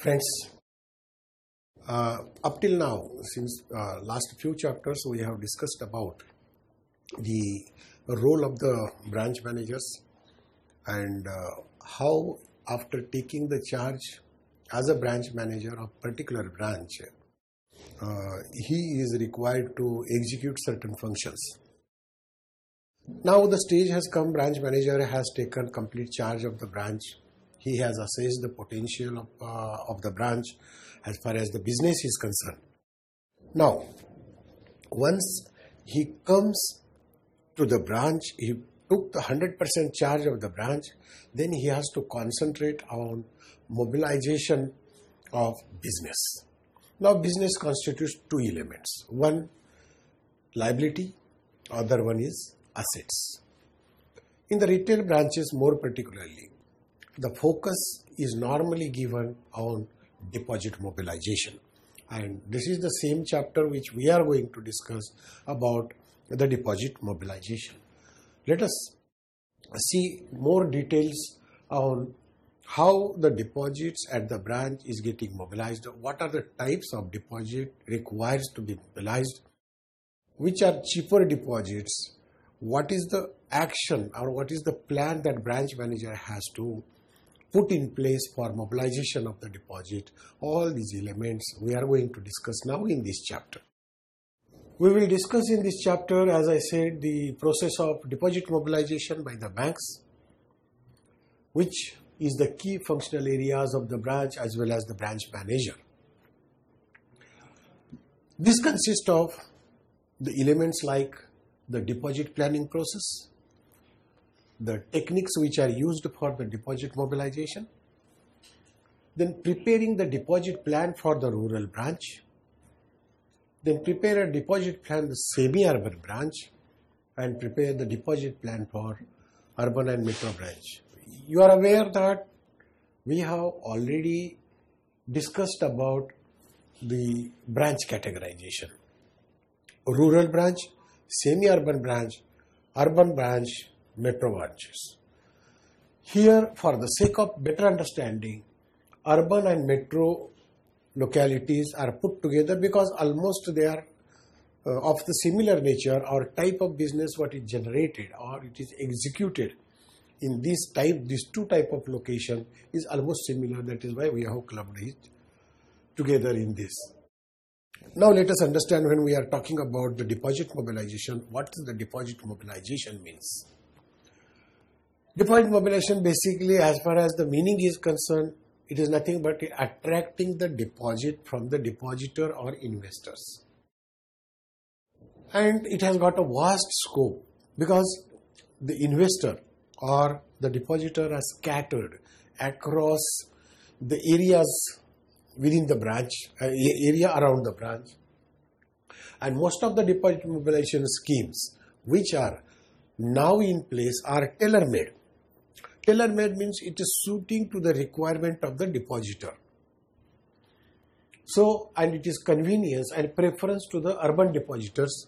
Friends, up till now, since last few chapters, we have discussed about the role of the branch managers and how after taking the charge as a branch manager of particular branch, he is required to execute certain functions. Now the stage has come, branch manager has taken complete charge of the branch. He has assessed the potential of the branch as far as the business is concerned. Now, once he comes to the branch, he took the 100% charge of the branch, then he has to concentrate on mobilization of business. Now, business constitutes two elements. One, liability, other one is assets. In the retail branches more particularly, the focus is normally given on deposit mobilization, and this is the same chapter which we are going to discuss about the deposit mobilization. Let us see more details on how the deposits at the branch is getting mobilized, what are the types of deposit required to be mobilized, which are cheaper deposits, what is the action or what is the plan that branch manager has to put in place for mobilization of the deposit. All these elements we are going to discuss now in this chapter. We will discuss in this chapter, as I said, the process of deposit mobilization by the banks, which is the key functional areas of the branch as well as the branch manager. This consists of the elements like the deposit planning process, the techniques which are used for the deposit mobilization, then preparing the deposit plan for the rural branch, then prepare a deposit plan the semi-urban branch, and prepare the deposit plan for urban and metro branch. You are aware that we have already discussed about the branch categorization. Rural branch, semi-urban branch, urban branch, metro branches. Here, for the sake of better understanding, urban and metro localities are put together because almost they are of the similar nature or type of business what is generated or it is executed in these two type of location is almost similar. That is why we have clubbed it together in this. Now let us understand, when we are talking about the deposit mobilization, what is the deposit mobilization means. Deposit mobilization basically, as far as the meaning is concerned, it is nothing but attracting the deposit from the depositor or investors. And it has got a vast scope because the investor or the depositor are scattered across the areas within the branch, area around the branch. And most of the deposit mobilization schemes which are now in place are tailor-made. Tailor-made means it is suiting to the requirement of the depositor. So, and it is convenience and preference to the urban depositors.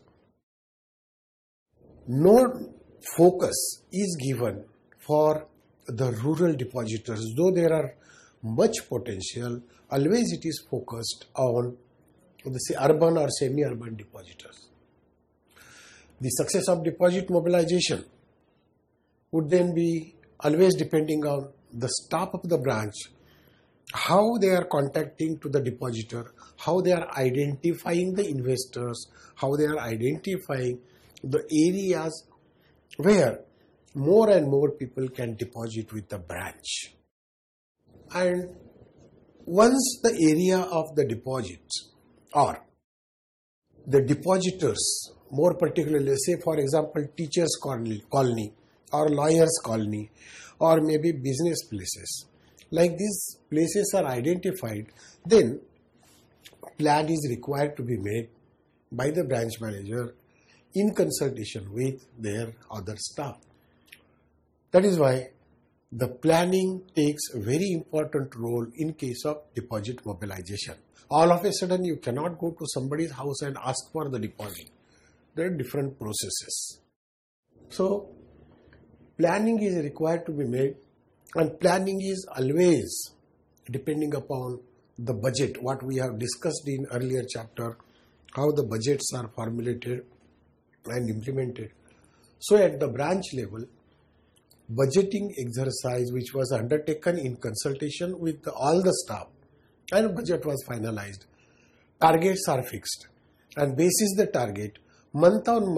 No focus is given for the rural depositors, though there are much potential, always it is focused on the urban or semi-urban depositors. The success of deposit mobilization would then be always depending on the staff of the branch, how they are contacting to the depositor, how they are identifying the investors, how they are identifying the areas where more and more people can deposit with the branch. And once the area of the deposits or the depositors, more particularly, say for example teachers colony or lawyers colony or maybe business places, like these places are identified, then plan is required to be made by the branch manager in consultation with their other staff. That is why the planning takes a very important role in case of deposit mobilization. All of a sudden you cannot go to somebody's house and ask for the deposit. There are different processes. So planning is required to be made, and planning is always depending upon the budget, what we have discussed in earlier chapter, how the budgets are formulated and implemented. So at the branch level, budgeting exercise which was undertaken in consultation with all the staff and budget was finalized. Targets are fixed and basis the target month on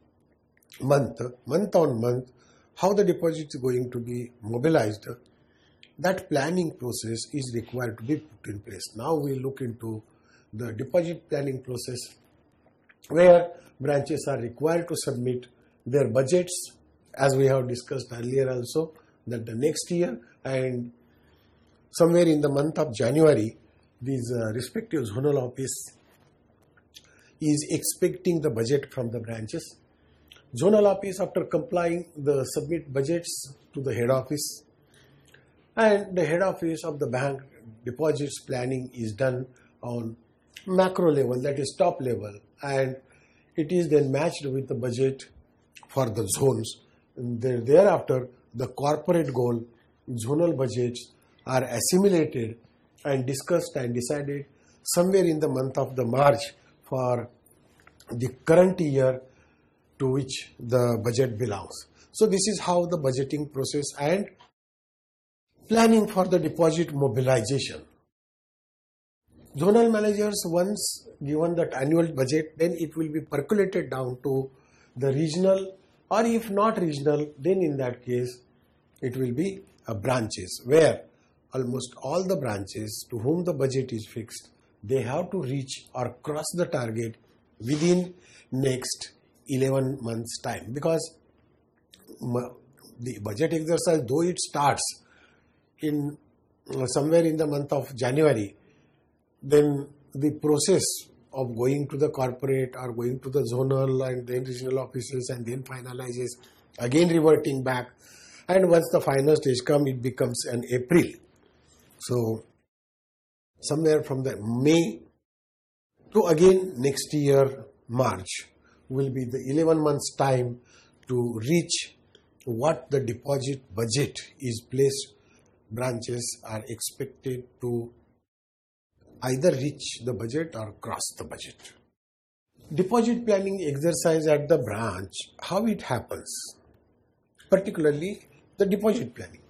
month, how the deposit is going to be mobilized, that planning process is required to be put in place. Now we look into the deposit planning process where branches are required to submit their budgets, as we have discussed earlier also, that the next year and somewhere in the month of January, these respective zonal office is expecting the budget from the branches. Zonal office, after complying, the submit budgets to the head office, and the head office of the bank deposits planning is done on macro level, that is top level, and it is then matched with the budget for the zones. And thereafter, the corporate goal, zonal budgets are assimilated and discussed and decided somewhere in the month of the March for the current year to which the budget belongs. So this is how the budgeting process and planning for the deposit mobilization. Zonal managers, once given that annual budget, then it will be percolated down to the regional, or if not regional, then in that case it will be branches, where almost all the branches to whom the budget is fixed, they have to reach or cross the target within next 11 months time, because the budget exercise, though it starts in somewhere in the month of January, then the process of going to the corporate or going to the zonal and then regional offices and then finalizes, again reverting back, and once the final stage comes, it becomes an April. So somewhere from the May to again next year March will be the 11 months time to reach what the deposit budget is placed. Branches are expected to either reach the budget or cross the budget. Deposit planning exercise at the branch, how it happens, particularly the deposit planning.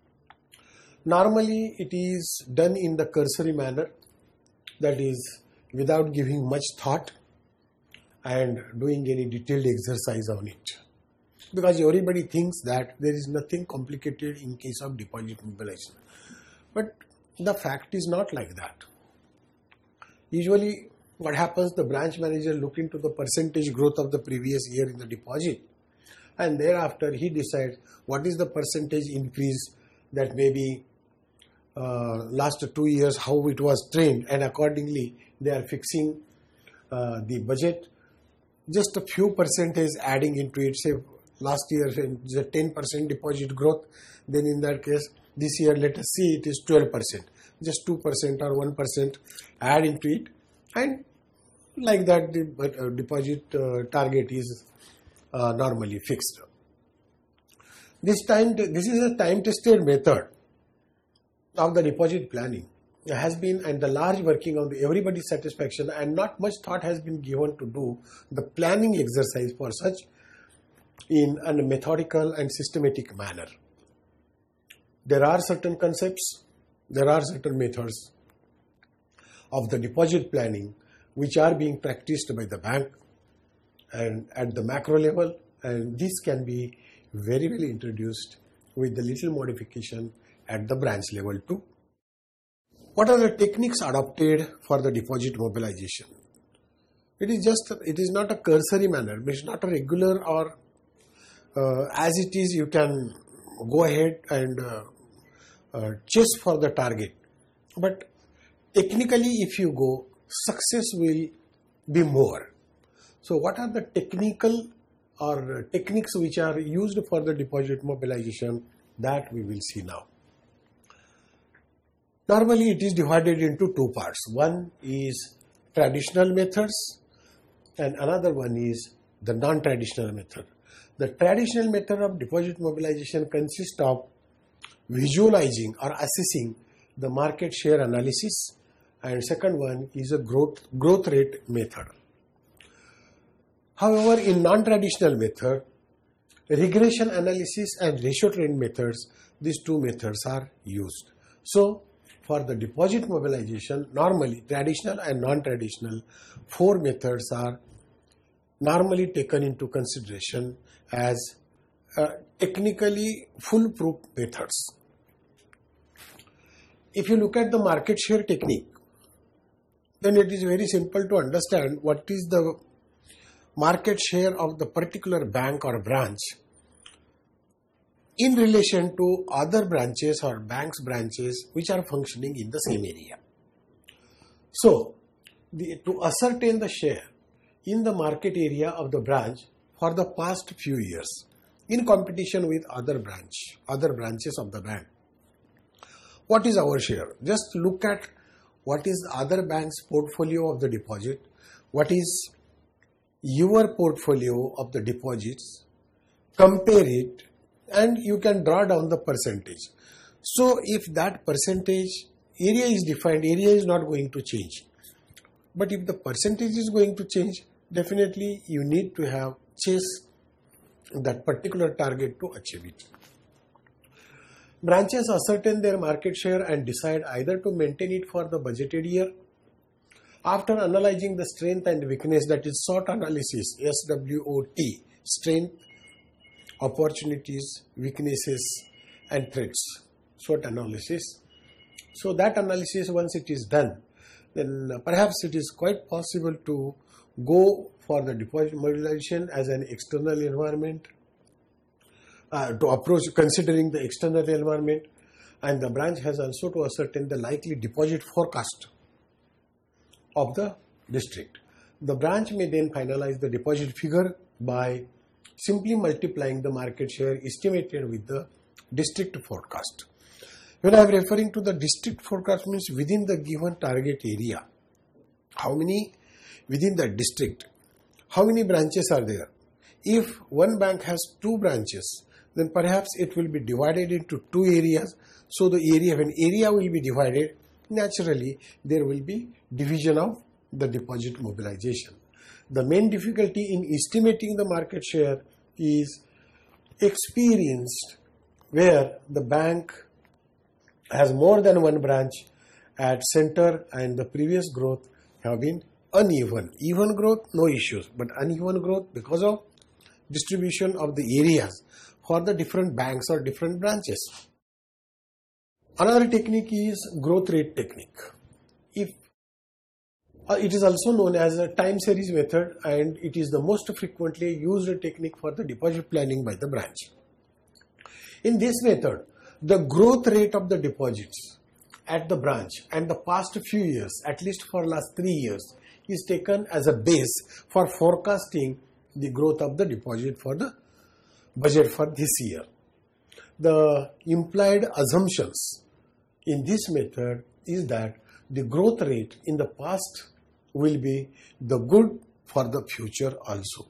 Normally it is done in the cursory manner, that is without giving much thought and doing any detailed exercise on it, because everybody thinks that there is nothing complicated in case of deposit mobilization. But the fact is not like that. Usually what happens, the branch manager look into the percentage growth of the previous year in the deposit, and thereafter he decides what is the percentage increase that may be last 2 years, how it was trained, and accordingly they are fixing the budget. Just a few percentage adding into it, say last year the 10% deposit growth, then in that case this year let us see it is 12%, just 2% or 1% add into it, and like that the deposit target is normally fixed. This is a time tested method of the deposit planning. There has been, and the large working on everybody's satisfaction, and not much thought has been given to do the planning exercise for such in a methodical and systematic manner. There are certain concepts, there are certain methods of the deposit planning which are being practiced by the bank and at the macro level, and this can be very well introduced with the little modification at the branch level too. What are the techniques adopted for the deposit mobilization? It is not a cursory manner, it is not a regular or as it is you can go ahead and chase for the target. But technically if you go, success will be more. So what are the technical or techniques which are used for the deposit mobilization, that we will see now. Normally it is divided into two parts. One is traditional methods and another one is the non-traditional method. The traditional method of deposit mobilization consists of visualizing or assessing the market share analysis and second one is a growth rate method. However, in non-traditional method, regression analysis and ratio trend methods, these two methods are used. So, for the deposit mobilization, normally traditional and non-traditional, four methods are normally taken into consideration as technically foolproof methods. If you look at the market share technique, then it is very simple to understand what is the market share of the particular bank or branch in relation to other branches or banks branches which are functioning in the same area. So, to ascertain the share in the market area of the branch for the past few years in competition with other branches of the bank, what is our share? Just look at what is the other bank's portfolio of the deposit, what is your portfolio of the deposits, compare it, and you can draw down the percentage. So if that percentage area is defined, area is not going to change. But if the percentage is going to change, definitely you need to chase that particular target to achieve it. Branches ascertain their market share and decide either to maintain it for the budgeted year. After analyzing the strength and weakness, that is SWOT analysis, SWOT, strength, opportunities, weaknesses and threats, SWOT analysis. So that analysis, once it is done, then perhaps it is quite possible to go for the deposit mobilization as an external environment, to approach considering the external environment, and the branch has also to ascertain the likely deposit forecast of the district. The branch may then finalize the deposit figure by simply multiplying the market share estimated with the district forecast. When I am referring to the district forecast, means within the given target area, how many within the district, how many branches are there? If one bank has two branches, then perhaps it will be divided into two areas. So the area, when area will be divided, naturally there will be division of the deposit mobilization. The main difficulty in estimating the market share is experienced where the bank has more than one branch at center and the previous growth have been uneven. Even growth, no issues, but uneven growth because of distribution of the areas for the different banks or different branches. Another technique is growth rate technique. It is also known as a time series method, and it is the most frequently used technique for the deposit planning by the branch. In this method, the growth rate of the deposits at the branch and the past few years, at least for last 3 years, is taken as a base for forecasting the growth of the deposit for the budget for this year. The implied assumptions in this method is that the growth rate in the past will be the good for the future also.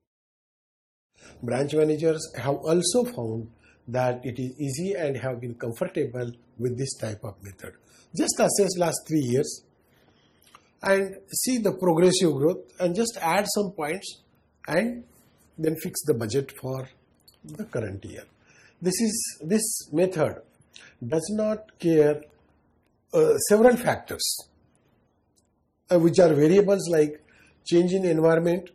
Branch managers have also found that it is easy and have been comfortable with this type of method. Just assess last 3 years and see the progressive growth and just add some points and then fix the budget for the current year. This method does not care several factors which are variables like change in environment,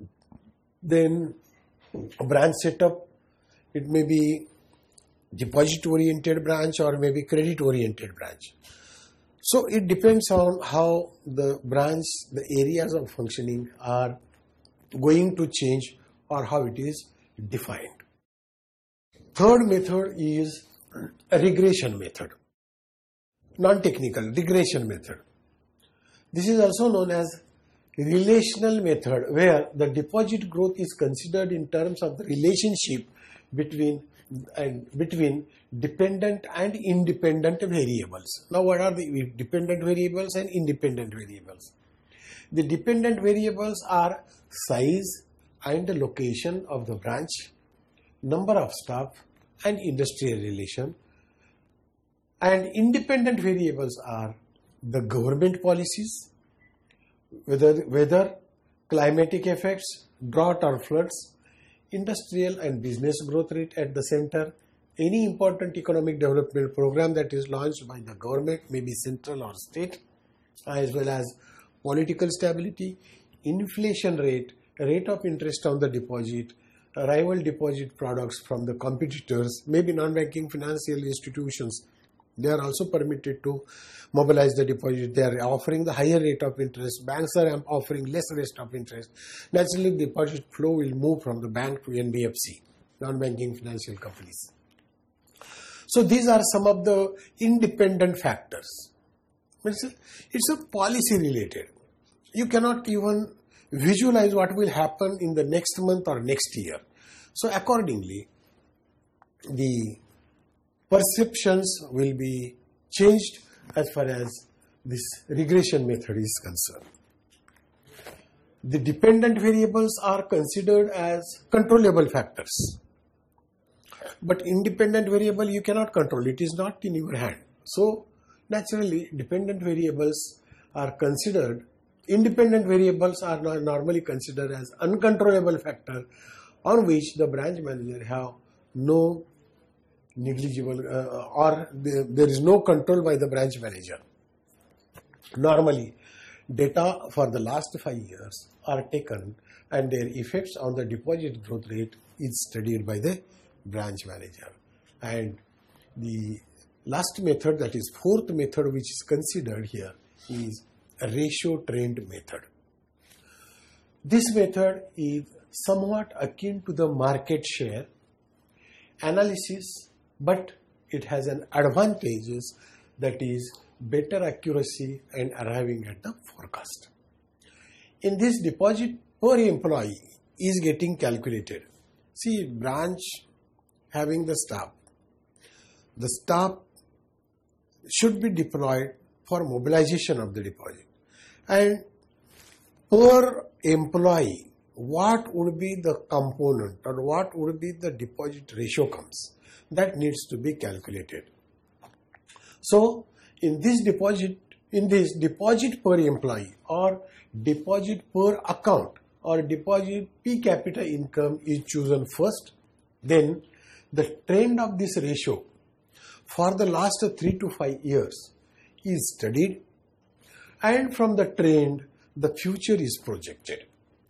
then branch setup. It may be deposit oriented branch or maybe credit oriented branch. So it depends on how the branch, the areas of functioning are going to change or how it is defined. Third method is a regression method, non-technical regression method. This is also known as relational method, where the deposit growth is considered in terms of the relationship between dependent and independent variables. Now, what are the dependent variables and independent variables? The dependent variables are size and the location of the branch, number of staff and industrial relation, and independent variables are the government policies, whether climatic effects, drought or floods, industrial and business growth rate at the center, any important economic development program that is launched by the government, maybe central or state, as well as political stability, inflation rate, rate of interest on the deposit, rival deposit products from the competitors, maybe non-banking financial institutions. They are also permitted to mobilize the deposit. They are offering the higher rate of interest. Banks are offering less rate of interest. Naturally, deposit flow will move from the bank to NBFC, non-banking financial companies. So these are some of the independent factors. It's a policy related. You cannot even visualize what will happen in the next month or next year. So accordingly, the perceptions will be changed as far as this regression method is concerned. The dependent variables are considered as controllable factors. But independent variable you cannot control. It is not in your hand. So naturally, independent variables are normally considered as uncontrollable factor on which the branch manager have no negligible or there is no control by the branch manager. Normally, data for the last 5 years are taken and their effects on the deposit growth rate is studied by the branch manager. And the last method, that is fourth method which is considered here, is a ratio trend method. This method is somewhat akin to the market share analysis, but it has an advantages, that is better accuracy and arriving at the forecast. In this, deposit per employee is getting calculated. See, branch having the staff should be deployed for mobilization of the deposit, and per employee what would be the component or what would be the deposit ratio comes, that needs to be calculated. So in this deposit per employee or deposit per account or deposit per capita income is chosen first. Then the trend of this ratio for the last 3 to 5 years is studied, and from the trend the future is projected.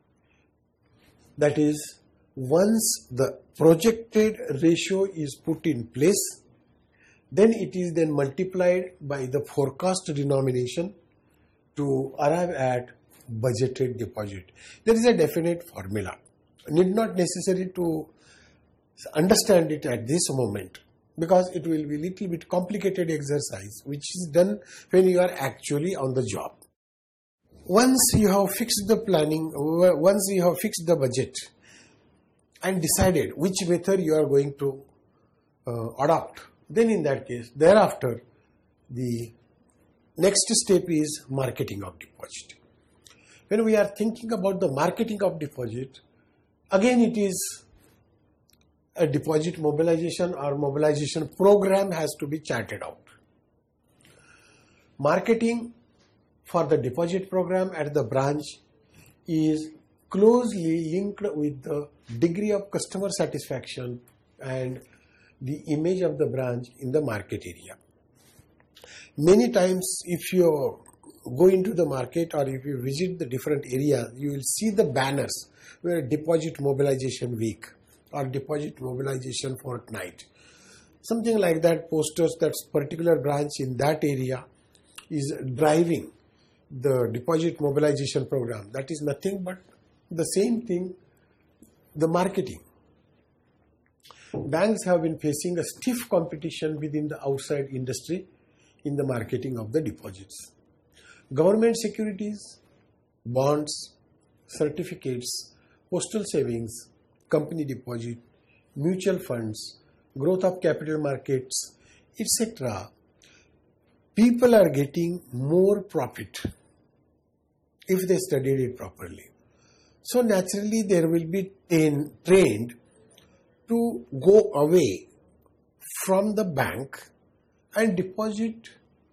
That is, once the projected ratio is put in place, then it is then multiplied by the forecast denomination to arrive at budgeted deposit. There is a definite formula. Need not necessary to understand it at this moment, because it will be little bit complicated exercise which is done when you are actually on the job. Once you have fixed the planning, once you have fixed the budget and decided which method you are going to adopt, then in that case, thereafter, the next step is marketing of deposit. When we are thinking about the marketing of deposit, again it is a deposit mobilization or mobilization program has to be charted out. Marketing for the deposit program at the branch is closely linked with the degree of customer satisfaction and the image of the branch in the market area. Many times if you go into the market or if you visit the different areas, you will see the banners where deposit mobilization week or deposit mobilization fortnight. Something like that, posters that particular branch in that area is driving the deposit mobilization program. That is nothing but the same thing, the marketing. Banks have been facing a stiff competition within the outside industry in the marketing of the deposits. Government securities, bonds, certificates, postal savings, company deposit, mutual funds, growth of capital markets, etc. People are getting more profit if they studied it properly. So naturally there will be trend to go away from the bank and deposit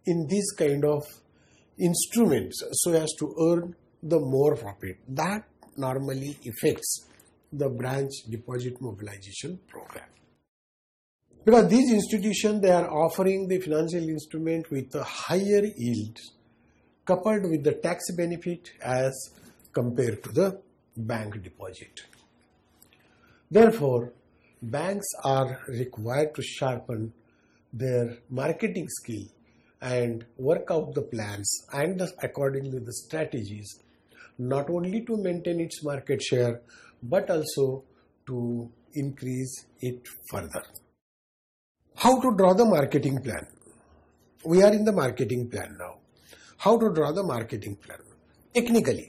in this kind of instruments so as to earn the more profit. That normally affects the branch deposit mobilization program. Because these institutions, they are offering the financial instrument with a higher yield coupled with the tax benefit as compared to the bank deposit. Therefore, banks are required to sharpen their marketing skill and work out the plans and accordingly the strategies, not only to maintain its market share but also to increase it further. How to draw the marketing plan? We are in the marketing plan now. How to draw the marketing plan? Technically,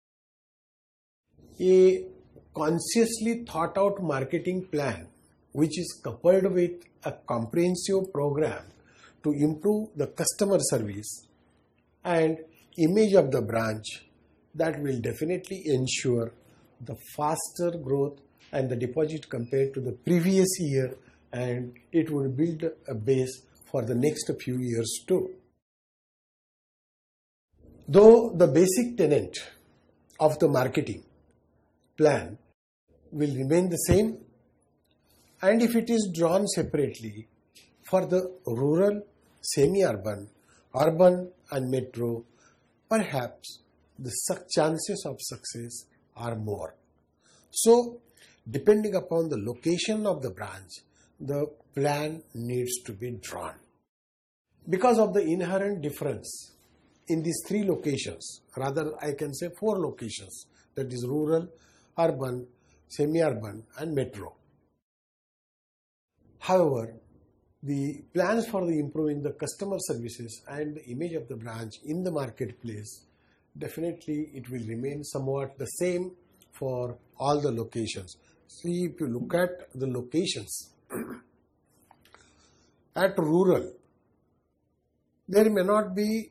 a consciously thought out marketing plan which is coupled with a comprehensive program to improve the customer service and image of the branch, that will definitely ensure the faster growth and the deposit compared to the previous year, and it will build a base for the next few years too. Though the basic tenet of the marketing plan will remain the same, and if it is drawn separately for the rural, semi-urban, urban and metro, perhaps the chances of success are more. So, depending upon the location of the branch, the plan needs to be drawn. Because of the inherent difference in these three locations, rather I can say 4 locations, that is rural, urban, semi-urban and metro. However, the plans for the improving the customer services and the image of the branch in the marketplace, definitely it will remain somewhat the same for all the locations. See, if you look at the locations, at rural, there may not be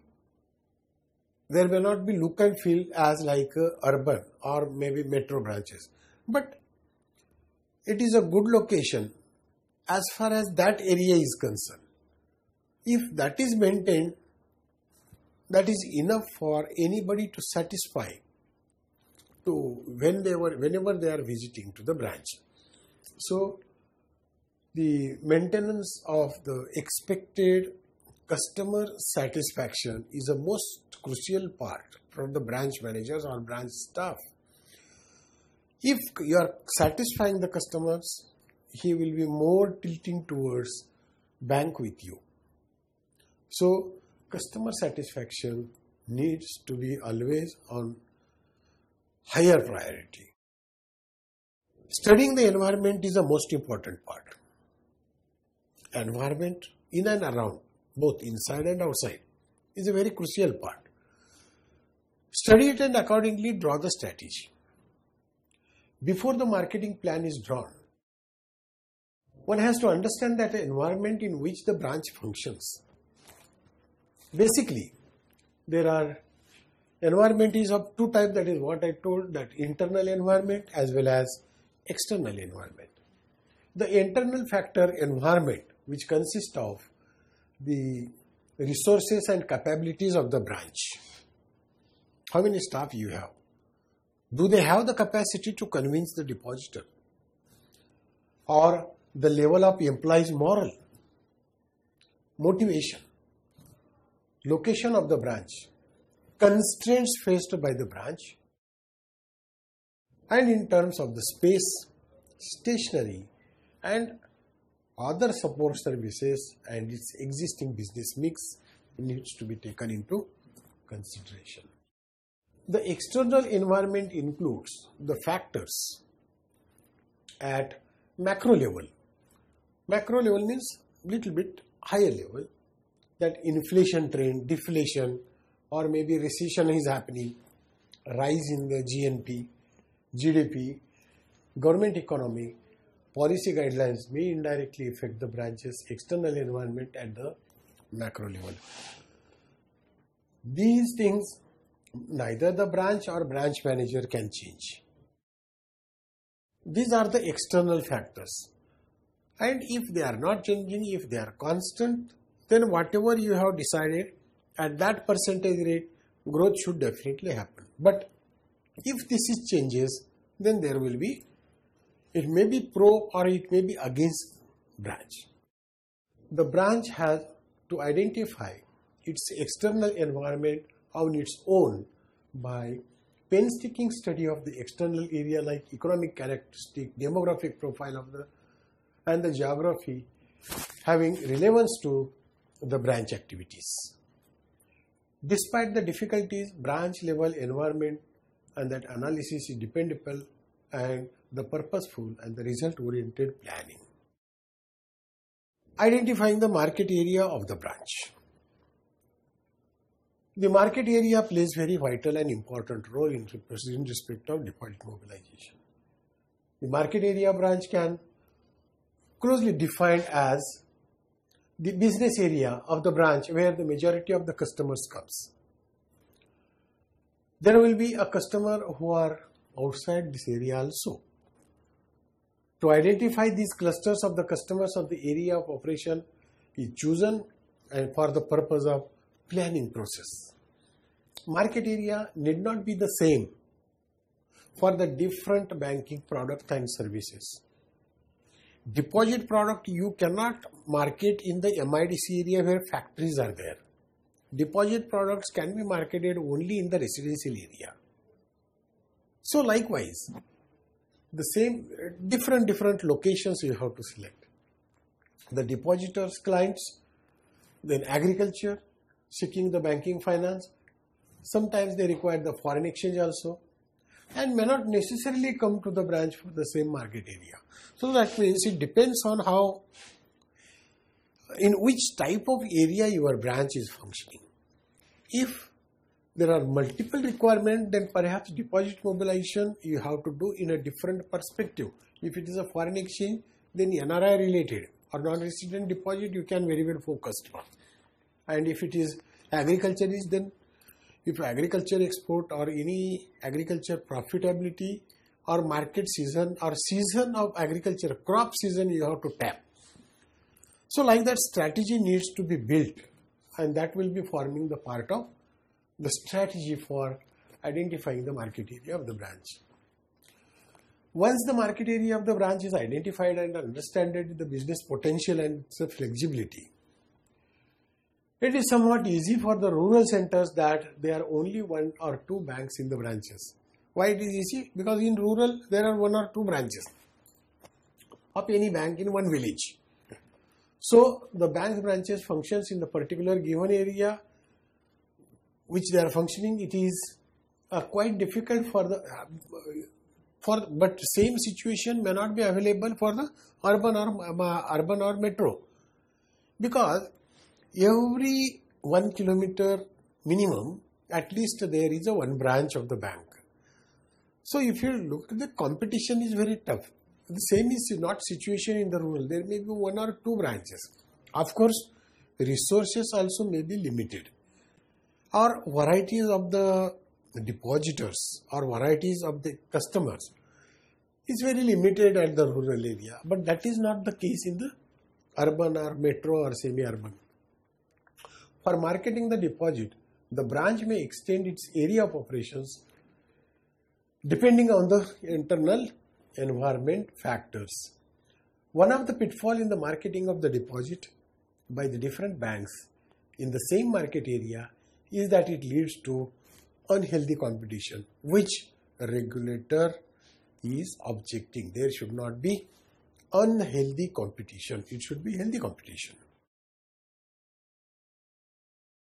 look and feel as like urban or maybe metro branches, but it is a good location as far as that area is concerned. If that is maintained, that is enough for anybody to satisfy to whenever they are visiting to the branch. So the maintenance of the expected customer satisfaction is a most crucial part for the branch managers or branch staff. If you are satisfying the customers, he will be more tilting towards bank with you. So customer satisfaction needs to be always on higher priority. Studying the environment is the most important part. Environment in and around, both inside and outside, is a very crucial part. Study it and accordingly draw the strategy. Before the marketing plan is drawn, one has to understand that the environment in which the branch functions. Basically, there are environment is of 2 types, that is what I told, that internal environment as well as external environment. The internal factor environment, which consists of the resources and capabilities of the branch. How many staff you have? Do they have the capacity to convince the depositor? Or the level of employees' moral, motivation, location of the branch, constraints faced by the branch, and in terms of the space, stationery, and other support services and its existing business mix needs to be taken into consideration. The external environment includes the factors at macro level. Macro level means little bit higher level, that inflation trend, deflation, or maybe recession is happening, rise in the GNP, GDP, government economy, policy guidelines may indirectly affect the branch's external environment at the macro level. These things neither the branch or branch manager can change. These are the external factors. And if they are not changing, if they are constant, then whatever you have decided at that percentage rate, growth should definitely happen. But if this is changes, then there will be, it may be pro or it may be against branch. The branch has to identify its external environment on its own by painstaking study of the external area like economic characteristic, demographic profile of and the geography having relevance to the branch activities. Despite the difficulties, branch level environment and that analysis is dependable and the purposeful and the result oriented planning. Identifying the market area of the branch. The market area plays very vital and important role in respect of deposit mobilization. The market area branch can closely defined as the business area of the branch where the majority of the customers comes. There will be a customer who are outside this area also. To identify these clusters of the customers of the area of operation is chosen and for the purpose of planning process. Market area need not be the same for the different banking products and services. Deposit product you cannot market in the MIDC area where factories are there. Deposit products can be marketed only in the residential area. So likewise, the same different locations you have to select. The depositors clients, then agriculture, seeking the banking finance. Sometimes they require the foreign exchange also and may not necessarily come to the branch for the same market area. So that means it depends on how, in which type of area your branch is functioning. If there are multiple requirements, then perhaps deposit mobilization you have to do in a different perspective. If it is a foreign exchange, then NRI related or non-resident deposit you can very well focus on. And if it is agriculture, then if agriculture export or any agriculture profitability or market season or season of agriculture, crop season you have to tap. So like that strategy needs to be built and that will be forming the part of the strategy for identifying the market area of the branch. Once the market area of the branch is identified and understood the business potential and the flexibility, it is somewhat easy for the rural centers that there are only one or two banks in the branches. Why it is easy? Because in rural there are one or two branches of any bank in one village. So the bank branches functions in the particular given area which they are functioning. It is quite difficult for the but same situation may not be available for the urban or metro, because every 1 kilometer minimum at least there is a one branch of the bank. So if you look at the competition is very tough. The same is not situation in the rural. There may be one or two branches. Of course, resources also may be limited. Or varieties of the depositors or varieties of the customers is very limited at the rural area. But that is not the case in the urban or metro or semi-urban. For marketing the deposit, the branch may extend its area of operations depending on the internal environment factors. One of the pitfalls in the marketing of the deposit by the different banks in the same market area is that it leads to unhealthy competition, which a regulator is objecting. There should not be unhealthy competition. It should be healthy competition.